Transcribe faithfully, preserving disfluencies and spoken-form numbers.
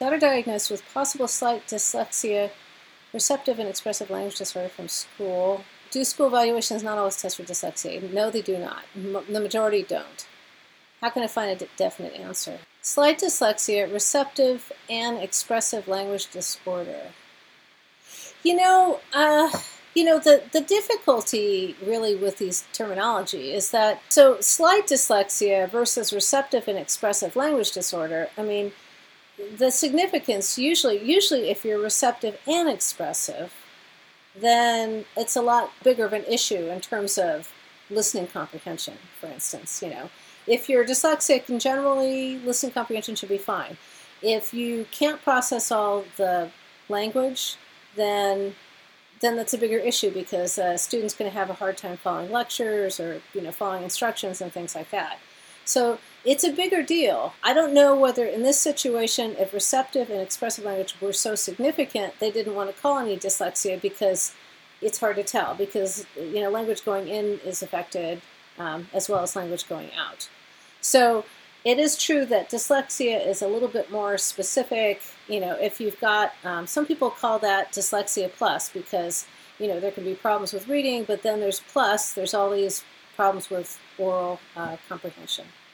Daughter diagnosed with possible slight dyslexia, receptive and expressive language disorder from school. Do school evaluations not always test for dyslexia? No, they do not. The majority don't. How can I find a definite answer? Slight dyslexia, receptive and expressive language disorder. You know, uh, you know, the, the difficulty really with these terminology is that, so slight dyslexia versus receptive and expressive language disorder, I mean, the significance usually, usually if you're receptive and expressive, then it's a lot bigger of an issue in terms of listening comprehension, for instance. You know, if you're dyslexic, and generally listening comprehension should be fine. If you can't process all the language, then then that's a bigger issue because a student's going to have a hard time following lectures or, you know, following instructions and things like that. So it's a bigger deal. I don't know whether in this situation, if receptive and expressive language were so significant, they didn't want to call any dyslexia because it's hard to tell because, you know, language going in is affected um, as well as language going out. So it is true that dyslexia is a little bit more specific. You know, if you've got, um, some people call that dyslexia plus because, you know, there can be problems with reading, but then there's plus, there's all these problems with oral uh, comprehension.